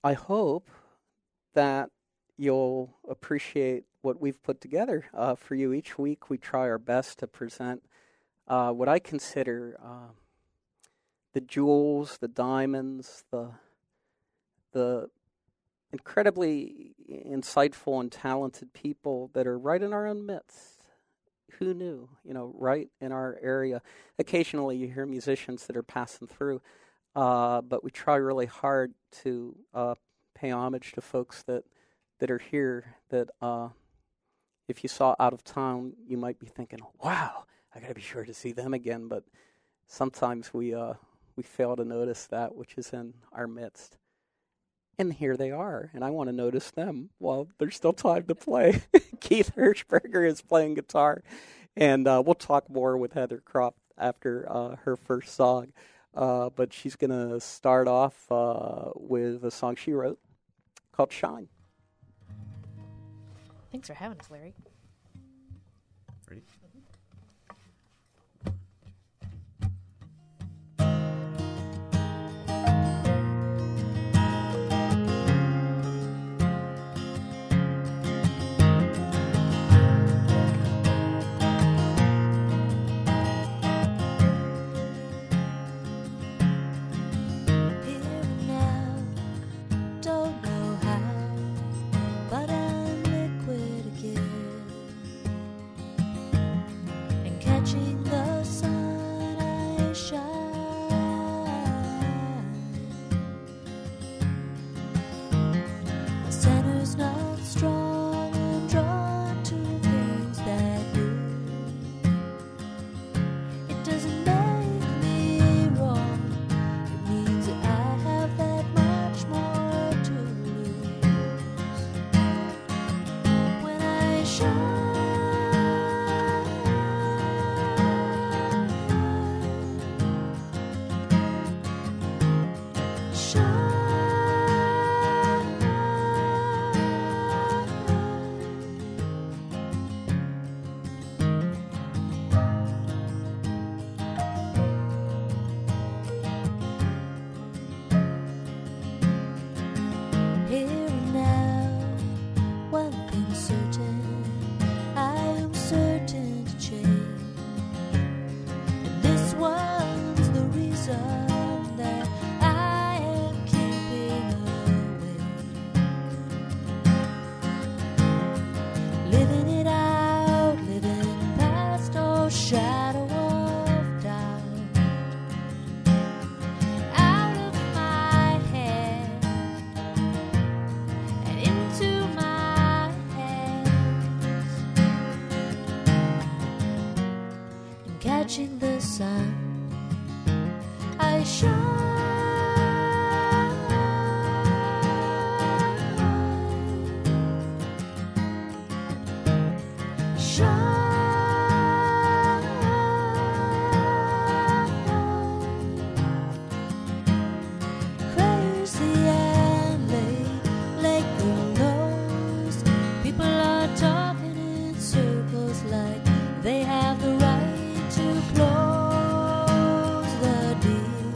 I hope that you'll appreciate what we've put together for you. Each week we try our best to present what I consider the jewels, the diamonds, the incredibly insightful and talented people that are right in our own midst. Who knew? Right in our area. Occasionally you hear musicians that are passing through, but we try really hard to pay homage to folks that are here that if you saw out of town, you might be thinking, wow, I got to be sure to see them again. But sometimes we fail to notice that which is in our midst. And here they are, and I want to notice them while there's still time to play. Keith Hirschberger is playing guitar, and we'll talk more with Heather Croft after her first song. But she's going to start off with a song she wrote called Shine. Thanks for having us, Larry. Ready? Catching the sun, I shine. Crazy and late the nose. People are talking in circles like they have the right to close the deal.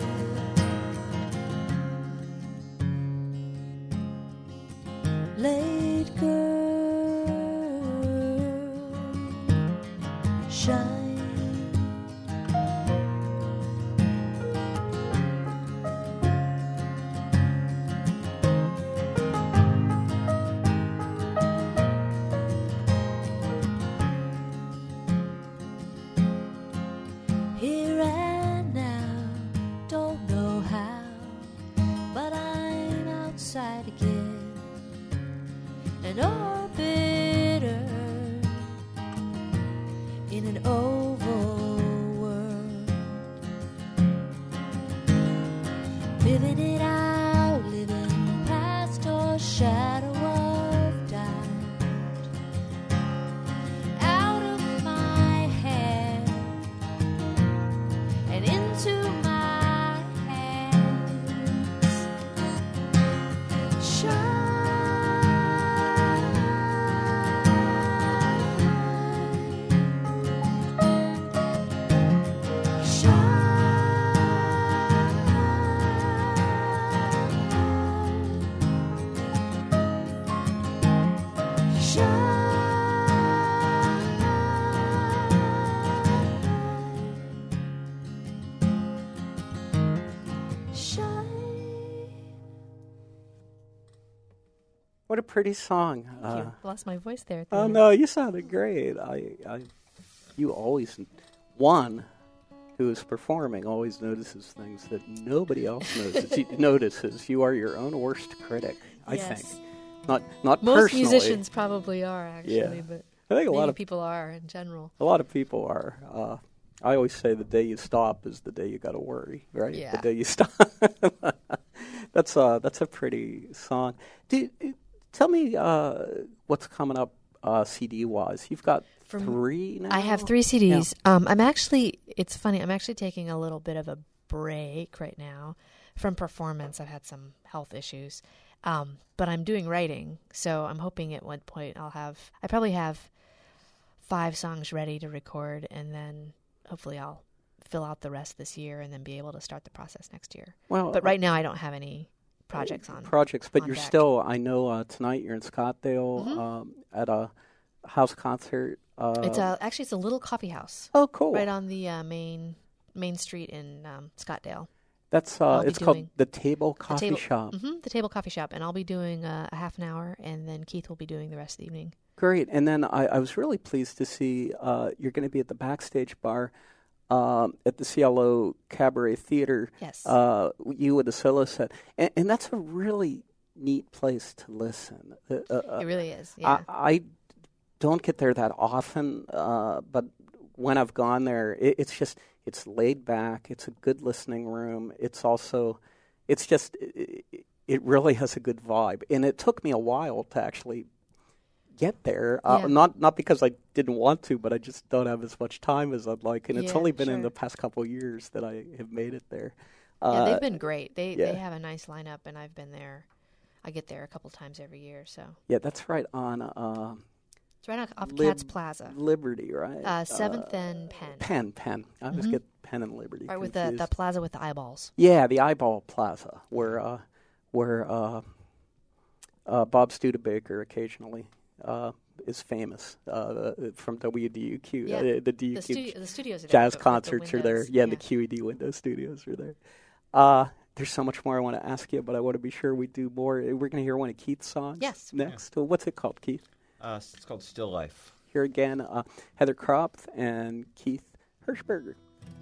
Late girl, shine. Here and now, don't know how, but I'm outside again, an orbiter in an oval world, living it out, living past or shadow of doubt, out of my head and into my hands. Shine. What a pretty song. Thank you. Lost my voice there. Oh, no, you sounded great. You always, one who is performing always notices things that nobody else notices. You are your own worst critic, I think. Not Most personally. musicians probably are, actually, but I think a lot of people are in general. A lot of people are. I always say the day you stop is the day you got to worry, right? Yeah. The day you stop. That's a pretty song. Tell me what's coming up CD-wise. You've got 3 now? I have 3 CDs. Yeah. It's funny, I'm actually taking a little bit of a break right now from performance. I've had some health issues. But I'm doing writing, so I'm hoping at one point I probably have 5 songs ready to record, and then hopefully I'll fill out the rest this year and then be able to start the process next year. Well, but right now I don't have any projects on. But you're deck. still, I know tonight you're in Scottsdale at a house concert. It's a little coffee house. Oh, cool. Right on the main street in Scottsdale. That's it's called the Table Coffee Shop. The Table Coffee Shop, and I'll be doing a half an hour, and then Keith will be doing the rest of the evening. Great, and then I was really pleased to see you're going to be at the Backstage Bar at the CLO Cabaret Theater. Yes. You with the solo set, and that's a really neat place to listen. It really is. Yeah. I don't get there that often, but when I've gone there, it's laid back. It's a good listening room. It really has a good vibe. And it took me a while to actually get there. Not because I didn't want to, but I just don't have as much time as I'd like. And it's only been in the past couple of years that I have made it there. They've been great. They have a nice lineup, and I've been there. I get there a couple times every year. So yeah, that's right on. It's right off Katz Plaza. Liberty, right? 7th and Penn. Penn. I always get Penn and Liberty right, confused. with the plaza with the eyeballs. Yeah, the Eyeball Plaza, where Bob Studebaker occasionally is famous from WDUQ. Yeah. The DUQ the studios are there, jazz concerts are there. Yeah, and the QED window studios are there. There's so much more I want to ask you, but I want to be sure we do more. We're going to hear one of Keith's songs next. Yeah. What's it called, Keith? It's called Still Life. Here again, Heather Kropf and Keith Hirschberger.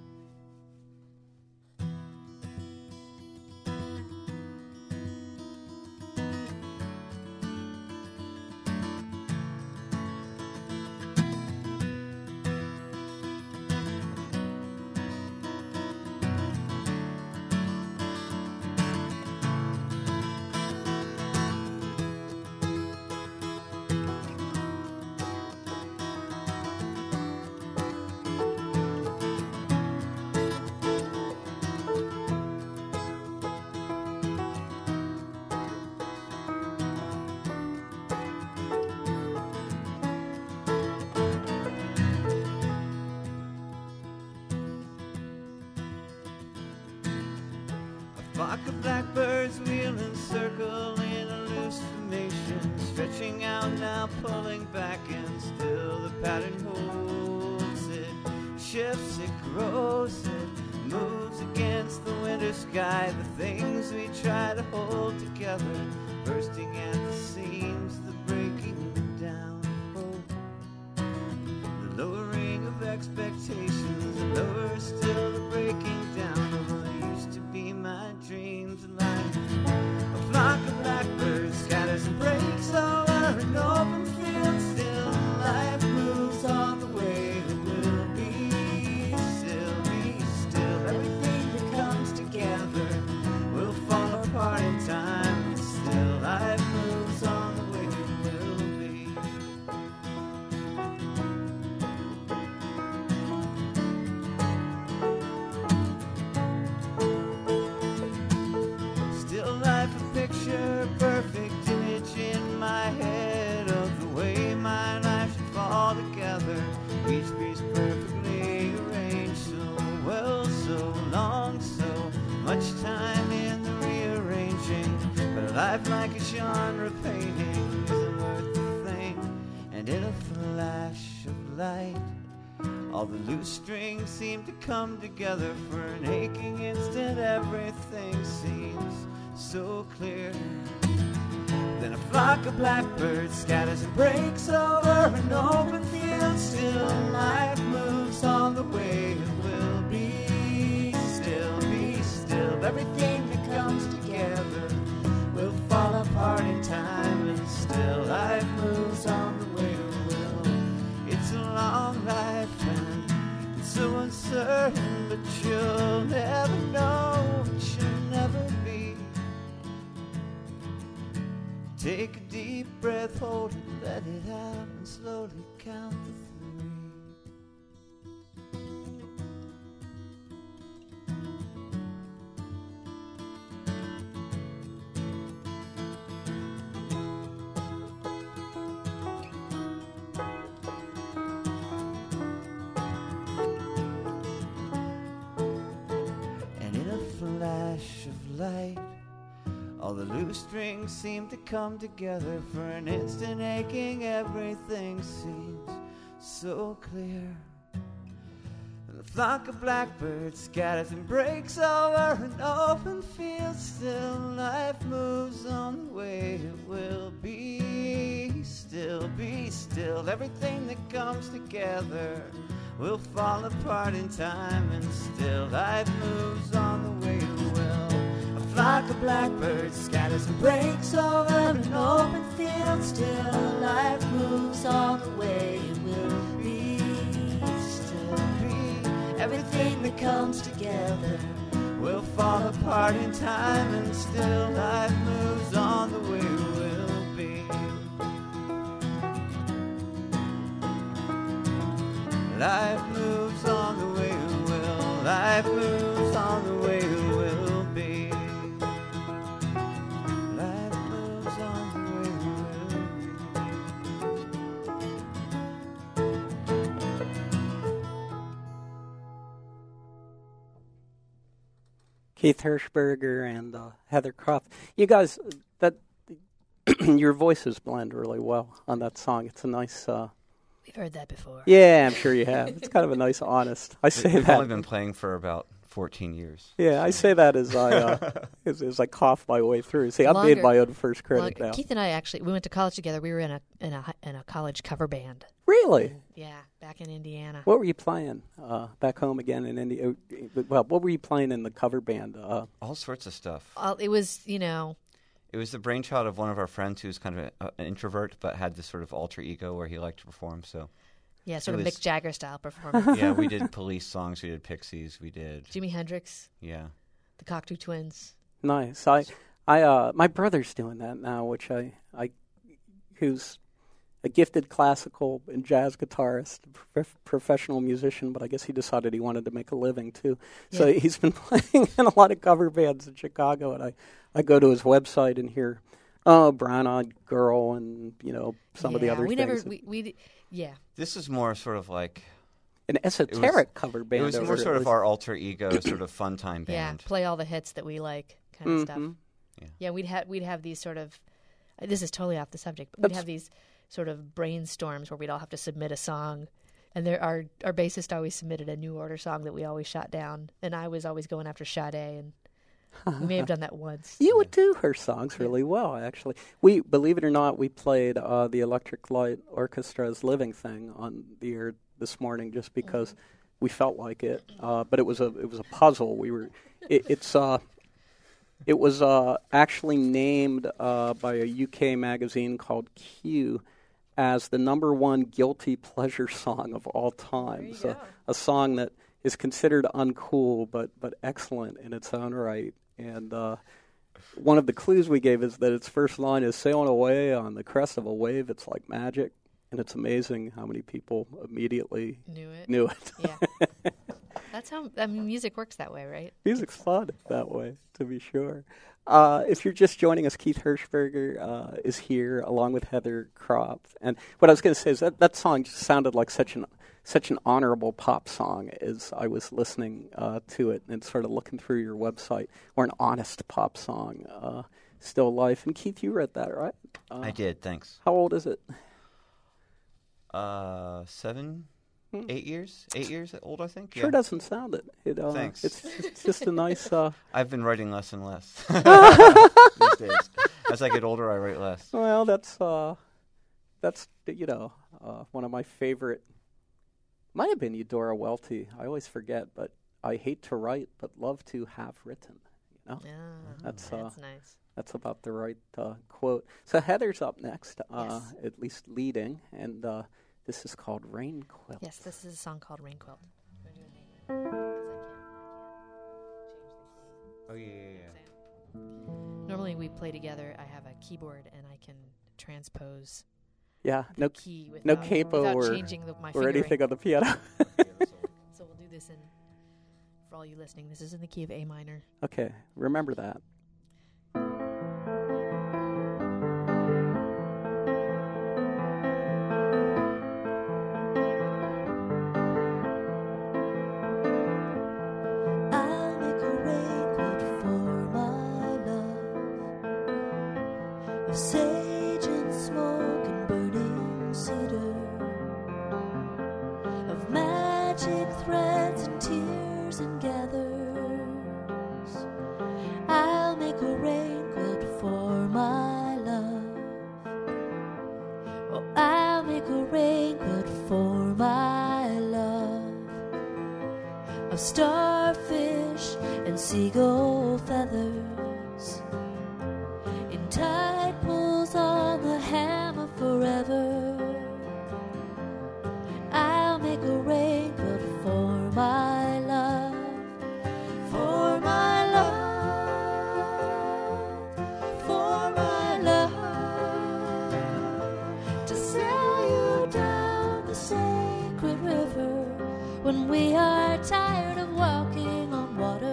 Flock of blackbirds wheel and circle in a loose formation, stretching out now, pulling back, and still the pattern holds. It shifts, it grows, it moves against the winter sky. The things we try to hold together, bursting at the seams, the breaking down. Oh, the lowering of expectations, and lower still the breaking down of what used to be my dreams of life. A flock of blackbirds scatters and breaks over an open field. Still life moves on the way it will be. Still everything that comes together will fall apart in time. Still life moves on the way it will be. Still life a picture, perfect image in my head of the way my life should fall together. Each piece perfectly arranged, so well, so long, so much time in the rearranging. But life like a genre painting isn't worth a thing. And in a flash of light, all the loose strings seem to come together for an aching instant. Everything seems so clear. Then a flock of blackbirds scatters and breaks over an open field. Still life moves on the way it will be. Still, be still. Everything that comes together will fall apart in time, and still life moves on the way it will. It's a long life and it's so uncertain, but you'll never know. It should never be. Take a deep breath, hold it, let it out, and slowly count to 3. And in a flash of light, all the loose strings seem to come together for an instant, aching. Everything seems so clear. And the flock of blackbirds scatters and breaks over an open field. Still life moves on the way it will be. Still, be still. Everything that comes together will fall apart in time, and still life moves on the way it will. Flock of blackbirds scatters and breaks over an open field. Still life moves on the way it will be. Still be. Everything that comes together will fall apart in time, and still life moves on the way it will be. Life moves on the way it will. Life moves on the way it will be. Keith Hirschberger and Heather Croft. You guys, that your voices blend really well on that song. It's a nice. We've heard that before. Yeah, I'm sure you have. It's kind of a nice, honest. I say We've that. only been playing for about 14 years. Yeah, I say that as I cough my way through. See, I've made my own first credit now. Keith and I we went to college together. We were in a college cover band. Really? Yeah, back in Indiana. What were you playing back home again in India? Well, what were you playing in the cover band? All sorts of stuff. It was, It was the brainchild of one of our friends who's kind of an introvert, but had this sort of alter ego where he liked to perform. So, yeah, sort of Mick Jagger style performance. Yeah, we did Police songs, we did Pixies, we did Jimi Hendrix. Yeah, the Cocteau Twins. Nice. My brother's doing that now, which who's a gifted classical and jazz guitarist, professional musician, but I guess he decided he wanted to make a living too. Yeah. So he's been playing in a lot of cover bands in Chicago, and I go to his website and hear, Brown Eyed Girl, and some of the other things. Yeah. This is more sort of like an esoteric cover band. It was more sort of our alter ego, sort of fun time band. Yeah, play all the hits that we like, kind of stuff. Yeah, we'd have these sort of. This is totally off the subject, but we'd have these sort of brainstorms where we'd all have to submit a song, and our bassist always submitted a New Order song that we always shot down, and I was always going after Sade, and we may have done that once. You would do her songs really well, actually. We, believe it or not, we played the Electric Light Orchestra's Living Thing on the air this morning just because we felt like it. But it was a puzzle. It was actually named by a UK magazine called Q as the #1 guilty pleasure song of all time. So a song that is considered uncool but excellent in its own right. And one of the clues we gave is that its first line is "Sailing away on the crest of a wave, it's like magic." And it's amazing how many people immediately knew it. Yeah. That's how music works that way, right? Music's fun that way, to be sure. If you're just joining us, Keith Hirschberger is here along with Heather Croft. And what I was going to say is that song just sounded like such an honorable pop song as I was listening to it and sort of looking through your website, or an honest pop song, Still Life. And Keith, you read that, right? I did, thanks. How old is it? 7, 8 years? 8 years old, I think. Sure doesn't sound it. Thanks. It's just a nice... I've been writing less and less these days. As I get older, I write less. Well, that's one of my favorite. Might have been Eudora Welty. I always forget, but I hate to write, but love to have written. You know, That's nice. that's about the right quote. So Heather's up next, Yes. at least leading, and this is called Rain Quilt. Yes, this is a song called Rain Quilt. Oh, yeah. Normally we play together. I have a keyboard and I can transpose Yeah, the no key no without, capo without or changing my or fingering. anything on the piano. So we'll do this for all you listening, this is in the key of A minor. Okay, remember that. I'll make a rain quilt for my love of sage and smoke and burning cedar, of magic threads and tears and gathers. I'll make a rain quilt for my love. Oh, I'll make a rain quilt for my love of starfish and seagull feathers, in tide pools on the hammer forever. I'll make a rain quilt for my love, for my love, for my love, to sail you down the sacred river when we are tired of walking on water.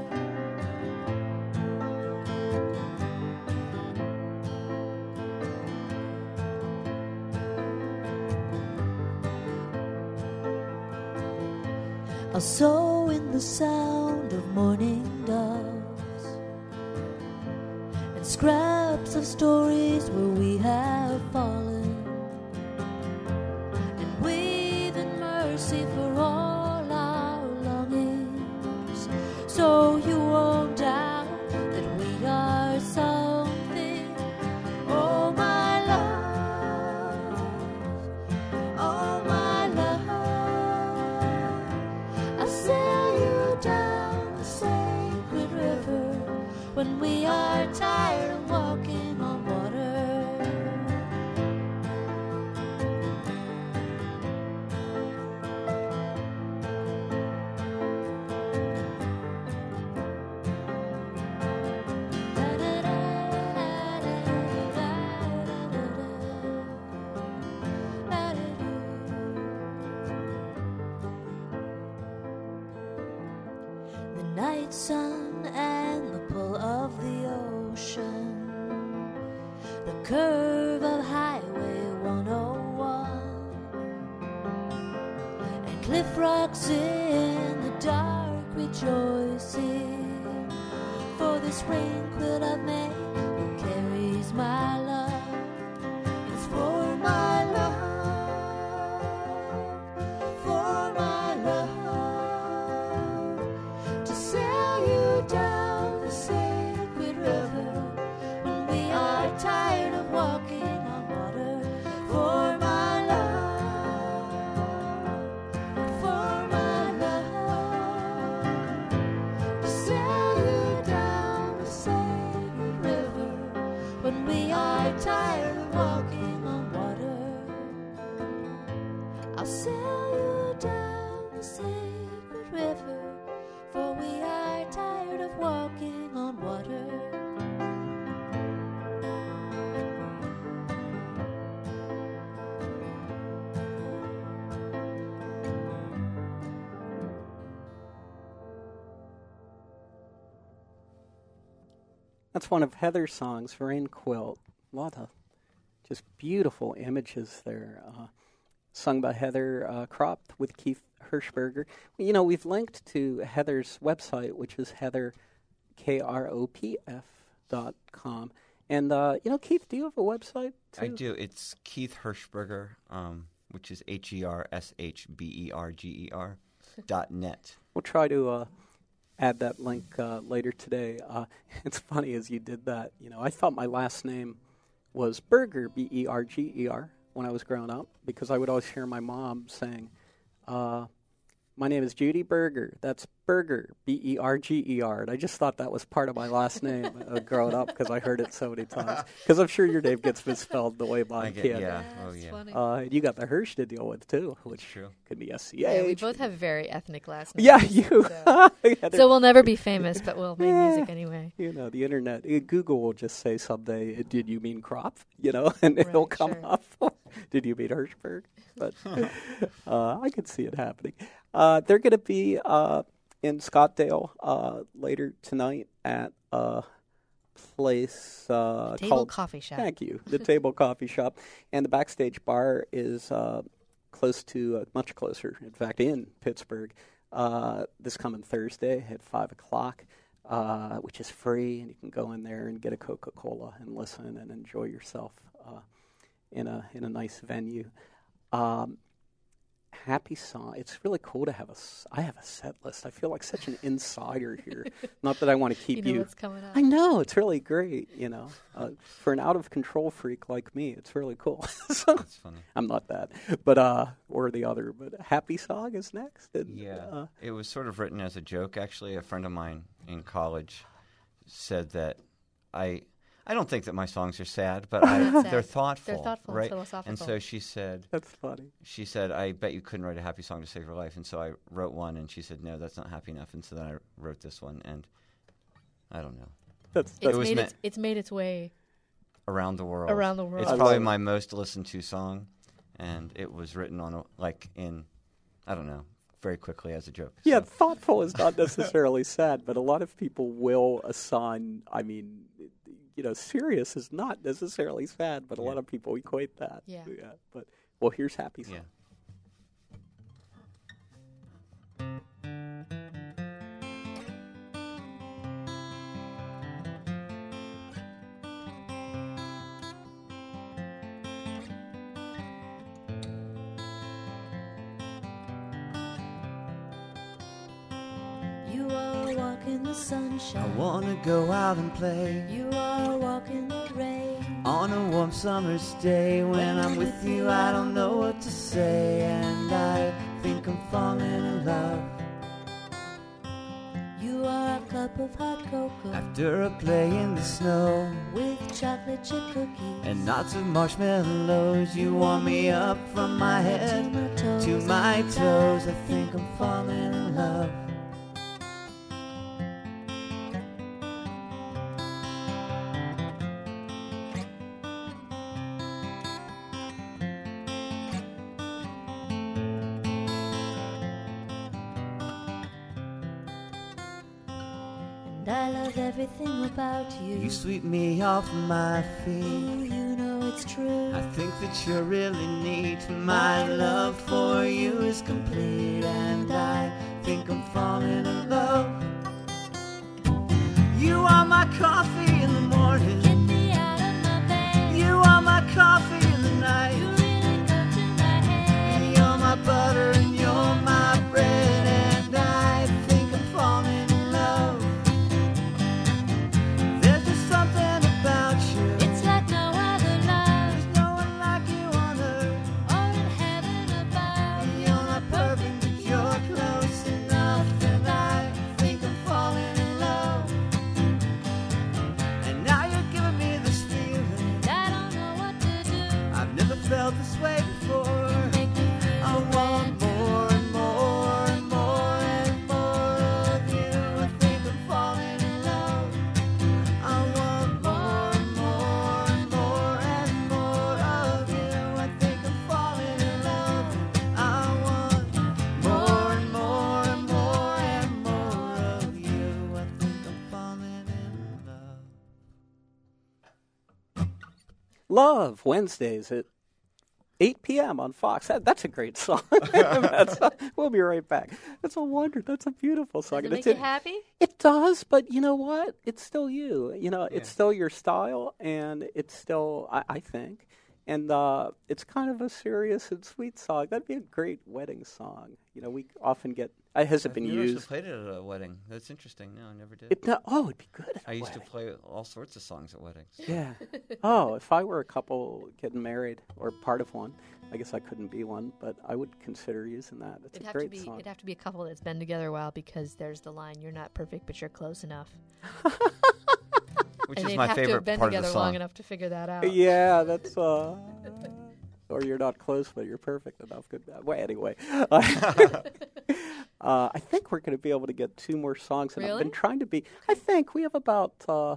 I'll sow in the sound of morning doves and scraps of stories where we have fallen, and weave in mercy for all our longings, so you won't doubt that we are something. Oh, my love, oh, my love, I'll sail you down the sacred river when we are tired of walking on water. The night sun and the pull of the ocean, the curve of Highway 101, and cliff rocks in the dark rejoicing for this rain quilt I've made that carries my love. It's for my love, for my love, to sail you down the sacred river when we are tired of walking on water. For my love, for my love, to sail you down the sacred river when we are tired of walking on water. I'll sail you down the sacred river, for we are tired of walking on water. That's one of Heather's songs, Rain Quilt. A lot of just beautiful images there. Sung by Heather Kropp with Keith Hirschberger. You know, we've linked to Heather's website, which is heatherkropf.com. And, Keith, do you have a website, too? I do. It's Keith Hirschberger, which is HERSHBERGER .net. We'll try to add that link later today. It's funny as you did that. I thought my last name was Berger, Berger, when I was growing up, because I would always hear my mom saying, my name is Judy Berger. That's Berger, Berger. And I just thought that was part of my last name growing up because I heard it so many times. Because I'm sure your name gets misspelled the way mine can. Yeah. Oh, That's yeah. funny. You got the Hirsch to deal with, too, which True. could be SCH. Yeah, we both have very ethnic last names. Yeah, you. So, Yeah, so we'll never be famous, but we'll make music anyway. the internet, Google will just say someday, did you mean crop? And it'll Right, come sure. up. Did you mean Hirschberg? But I could see it happening. They're going to be in Scottsdale later tonight at a place Table called Coffee Shop. Thank you. The Table Coffee Shop. And the Backstage Bar is close to, much closer, in fact, in Pittsburgh, this coming Thursday at 5 o'clock, which is free. And you can go in there and get a Coca-Cola and listen and enjoy yourself in a nice venue. Happy song. It's really cool to have I have a set list. I feel like such an insider here. Not that I want to keep You know what's coming up. I know, it's really great, for an out-of-control freak like me, it's really cool. So, That's funny. I'm not that, but, or the other, but Happy Song is next. And, Yeah. It was sort of written as a joke, actually. A friend of mine in college said that I don't think that my songs are sad, but Not sad. they're thoughtful. They're thoughtful and right? philosophical. And so she said, That's funny. I bet you couldn't write a happy song to save your life. And so I wrote one, and she said, no, that's not happy enough. And so then I wrote this one, and I don't know. That's It's made its way Around the world. around the world. It's I probably love it. my most listened to song, and it was written on, I don't know, very quickly as a joke. Yeah, So, thoughtful is not necessarily sad, but a lot of people will assign, serious is not necessarily sad, but a lot of people equate that. Yeah. But, well, here's Happy Song. yeah. You are walking the I sunshine. wanna go out and play You are walking the rain. on a warm summer's day. When I'm with you, I don't know what to say, and I think I'm falling in love. You are a cup of hot cocoa After a play in the snow with chocolate chip cookies and lots of marshmallows, you warm me up from my head to my toes. I think I'm falling in love. And I love everything about you. You sweep me off my feet. Ooh, you know it's true. I think that you're really neat. My love for you is complete, and I think I'm falling in love. You are my coffee in the morning. Get me out of my bed. You are my coffee in the night. You really go to my head. You're my butter and you're my bread, and I think I'm falling in love. There's just something about you. It's like no other love There's no one like you on earth. or in heaven above. You're not perfect, but you're close enough, and I think I'm falling in love. And now you're giving me this feeling I don't know what to do. I've never felt this way before. Make me feel I want more and more and more and more of you. I think I'm falling in love. I want more and more and more and more of you. I think I'm falling in love. I want more and more and more and more of you. I think I'm falling in love. Love, Wednesdays at 8 p.m. on Fox. That's a great song. We'll be right back. That's a wonder. That's a beautiful song. Does it And make it's you happy? It does, but you know what? It's still you. It's still your style, and it's still, I think. And it's kind of a serious and sweet song. That'd be a great wedding song. We often get Has it been I've never used? played it at a wedding. That's interesting. No, I never did. It'd be good. At I a used to wedding. play all sorts of songs at weddings. Yeah. Oh, if I were a couple getting married or part of one, I guess I couldn't be one, but I would consider using that. It's a great song. It'd have to be a couple that's been together a while because there's the line, "You're not perfect, but you're close enough." Which and is they'd my have to have favorite been part of together the song. long enough to figure that out. Yeah, that's or you're not close, but you're perfect enough. Good. Well, anyway, I think we're going to be able to get 2 more songs, and I've Really? been trying to be. I think we have about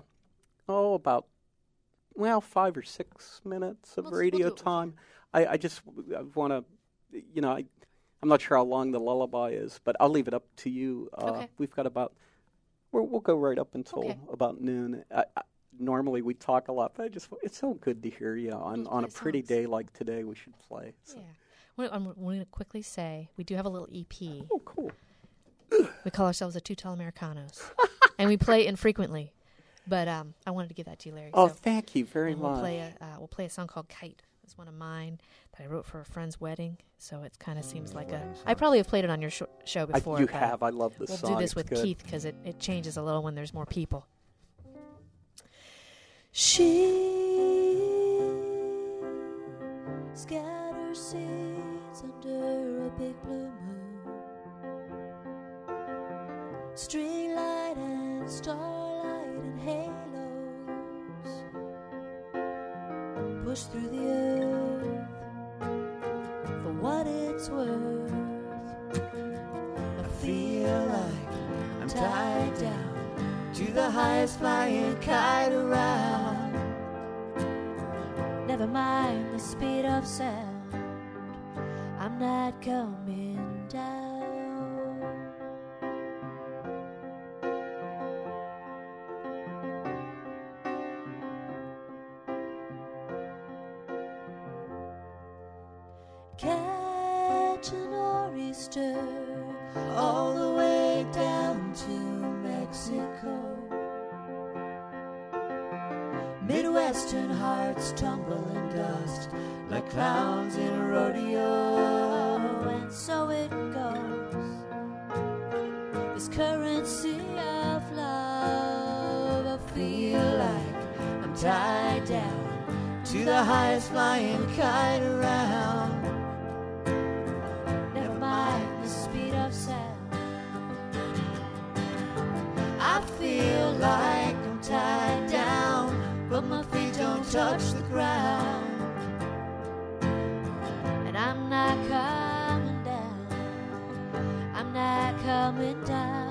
5 or 6 minutes of We'll radio do it. time. I just want to, I'm not sure how long the lullaby is, but I'll leave it up to you. Okay. We've got about. We'll go right up until Okay. about noon. Normally we talk a lot, but it's so good to hear you on a play pretty songs. day like today. We should play. So. Yeah. I'm going to quickly say we do have a little EP. Oh, cool. We call ourselves the Two Tall Americanos, and we play infrequently. But I wanted to give that to you, Larry. Oh, So- thank you very and much. we'll play a song called "Kite." It's one of mine that I wrote for a friend's wedding. So it kind of seems like wedding I song. probably have played it on your show before. You but have. I love this We'll song. do this It's with good. Keith because it changes a little when there's more people. She Scatter seeds under a big blue moon. Street light and starlight and halos push through the earth for what it's worth. I feel like I'm tied down to the highest flying kite around. Never mind the speed of sound, I'm not coming down. Catch an nor'easter all the way down to Mexico. Midwestern hearts tumble in dust like clowns in a rodeo. And so it goes, this current sea of love. I feel like I'm tied down to the highest flying kite around. Never mind the speed of sound, I feel like I'm tied down, but my feet don't touch the ground. And I'm not coming down, I'm not coming down.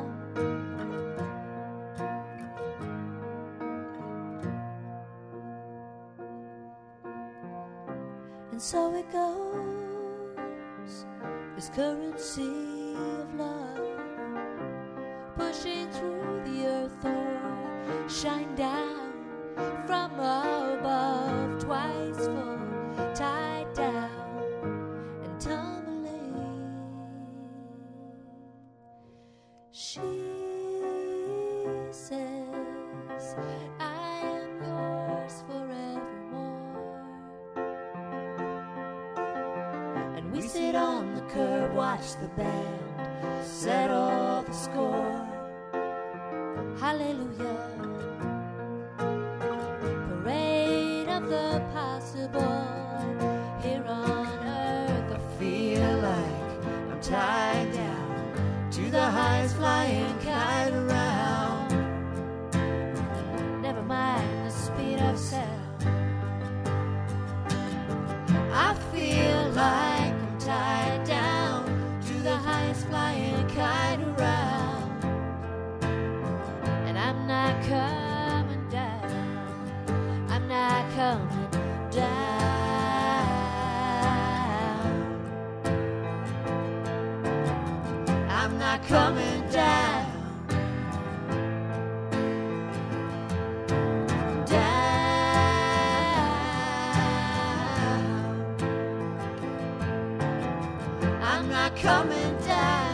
And so it goes, this current sea of love, pushing through the earth or shine down from above, twice full, tied down and tumbling. She says, I am yours forevermore. And we sit on the curb, watch the band settle the score. Hallelujah. Parade of the possible here on earth. I feel like I'm tied down to the highest flying kite around. Never mind the speed of sound, I feel like I'm tied down to the highest flying kite around. And I'm not coming down, I'm not coming down. I'm not coming down. I'm not coming down.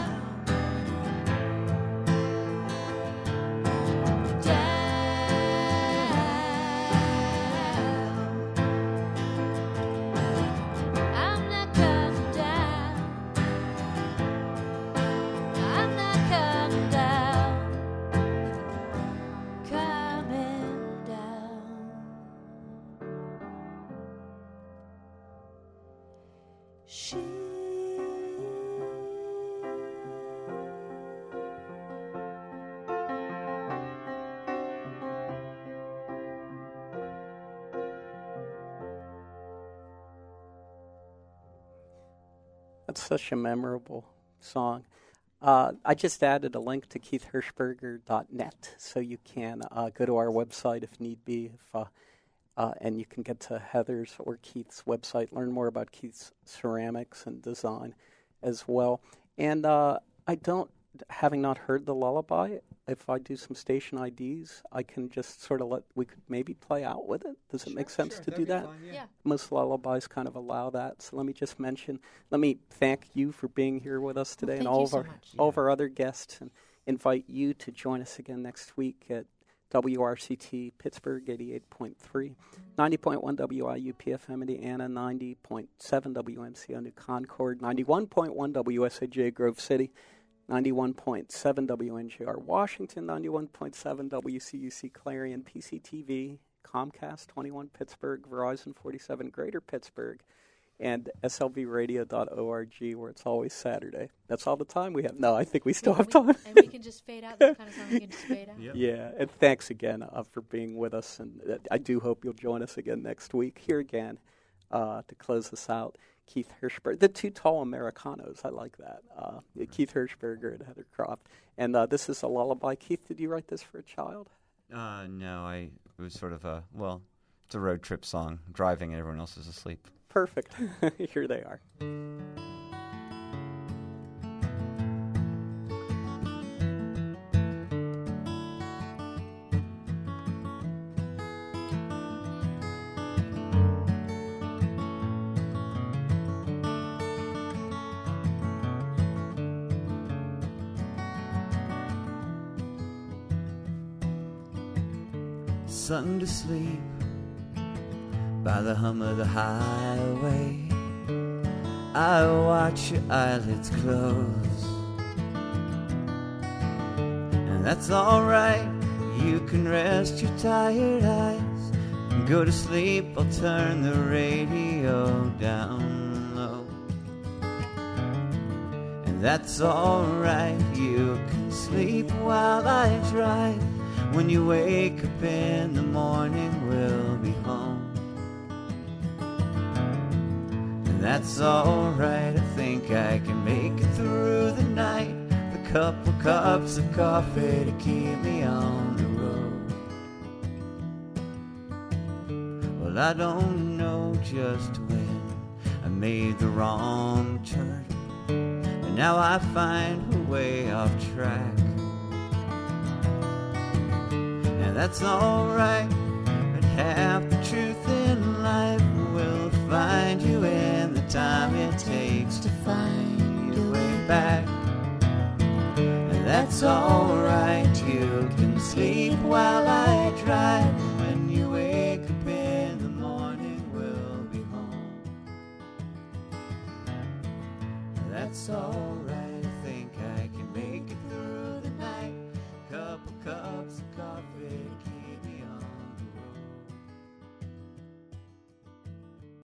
I'm not coming down. I'm She That's such a memorable song. I just added a link to keithhirschberger.net, so you can go to our website if need be, and you can get to Heather's or Keith's website, learn more about Keith's ceramics and design as well. And having not heard the lullaby, if I do some station IDs, I can just sort of we could maybe play out with it. Does it make sense to do that? Fun, Yeah. Most lullabies kind of allow that. So let me thank you for being here with us today, Well, and thank all you of so our much. all of our other guests, and invite you to join us again next week at WRCT Pittsburgh 88.3, 90.1 WIUPFM Indiana, 90.7 WMCO New Concord, 91.1 WSAJ Grove City, 91.7 WNJR Washington, 91.7 WCUC Clarion, PCTV, Comcast 21 Pittsburgh, Verizon 47 Greater Pittsburgh, and slvradio.org, where it's always Saturday. That's all the time we have. No, I think we still have time. And we can just fade out. That kind of song we can just fade out. Yep. Yeah, and thanks again for being with us, and I do hope you'll join us again next week. Here again, to close us out, Keith Hirschberger, the Two Tall Americanos. I like that. Keith Hirschberger and Heather Croft. And this is a lullaby. Keith, did you write this for a child? No, it was sort of it's a road trip song, driving and everyone else is asleep. Perfect. Here they are. Sung to sleep by the hum of the highway. I watch your eyelids close, and that's alright. You can rest your tired eyes and go to sleep. I'll turn the radio down low, and that's alright. You can sleep while I drive. When you wake up in the morning, we'll be home. And that's alright, I think I can make it through the night. The couple cups of coffee to keep me on the road. Well, I don't know just when I made the wrong turn, and now I find a way off track. And that's alright, but half the truth in life will find you in the time it takes to find your way back. And that's alright, you can sleep while I drive. When you wake up in the morning, we'll be home. That's alright.